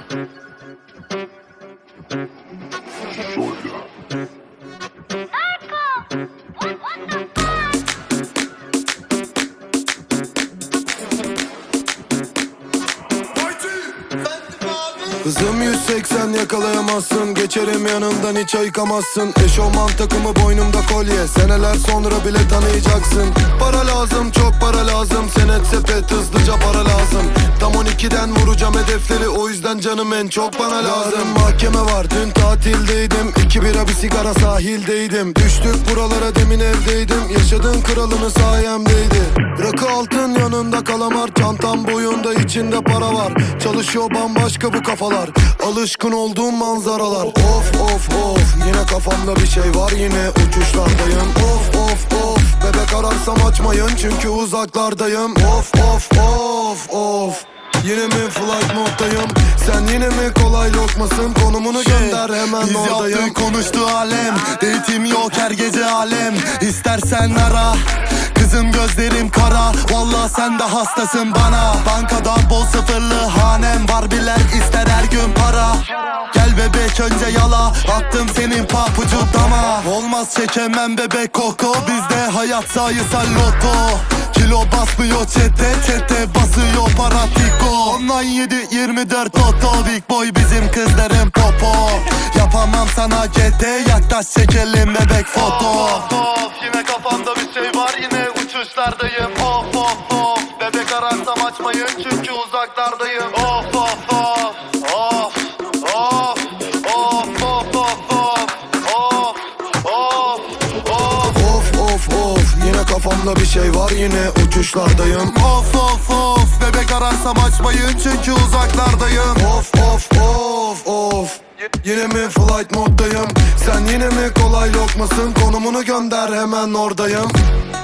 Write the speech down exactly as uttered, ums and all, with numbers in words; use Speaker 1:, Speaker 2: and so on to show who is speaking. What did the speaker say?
Speaker 1: Hızım yüz seksen yakalayamazsın. Geçerim yanından hiç ayıkamazsın. Eşofman takımı boynumda kolye. Seneler sonra bile tanıyacaksın. Para lazım, çok para lazım. Senet sepet hızlıca para lazım. Tam on ikiden vuracağım hedefleri. O yüzden canım en çok bana lazım. Yarın mahkeme var, dün tatildeydim. İki bira bir sigara sahildeydim. Düştük buralara demin evdeydim. Yaşadığın kralını sayemdeydi. Rakı altın yanında kalamar. Çantam boyunda içinde para var. Çalışıyor bambaşka bu kafalar. Alışkın olduğum manzaralar. Of of of, yine kafamda bir şey var, yine uçuşlardayım. Of of of, bebek ararsam açmayın çünkü uzaklardayım. Of of of of, yine mi flight moddayım? Sen yine mi kolay lokmasın? Konumunu şey, gönder hemen oradayım.
Speaker 2: Yaptı konuştu alem, date'im yok her gece alem. İstersen ara, kızım gözlerim kara. Vallahi sen de hastasın bana. Bankadan bol sıfırlı hanem var, bilen ister her gün para. Gel bebek önce yala, attım senin papucu dama. Olmaz çekemem bebek koko, bizde hayat sayısal loto. Kilo basmıyor çete, çete basıyor para tiko. Online yedi yirmi dört oto, big boy bizim kızların popo. Yapamam sana G T, yaklaş çekelim bebek foto. Of of, yine kafamda bir şey var, yine uçuşlardayım. Of of of, bebek ararsam açmayın çünkü uzaklardayım. Of of of, of of of of of of of of
Speaker 1: of of of, yine kafamda bir şey var, yine uçuşlardayım.
Speaker 2: Of of of, bebek ararsam açmayın çünkü uzaklardayım.
Speaker 1: Of of of of, yine mi flight moddayım? Sen yine mi kolay lokmasın? Konumunu gönder hemen oradayım.